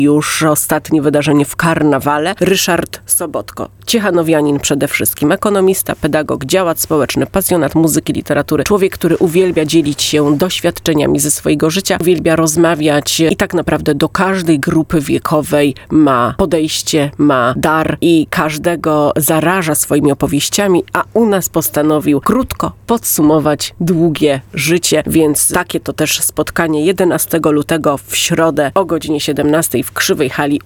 już ostatnie wydarzenie w karnawale. Ryszard Sobotko, ciechanowianin przede wszystkim, ekonomista, pedagog, działacz społeczny, pasjonat muzyki, literatury. Człowiek, który uwielbia dzielić się doświadczeniami ze swojego życia, uwielbia rozmawiać i tak naprawdę do każdej grupy wiekowej ma podejście, ma dar i każdego zaraża swoimi opowieściami, a u nas postanowił krótko podsumować długie życie, więc takie to też spotkanie 11 lutego w środę o godzinie 17 w Krzywej Hali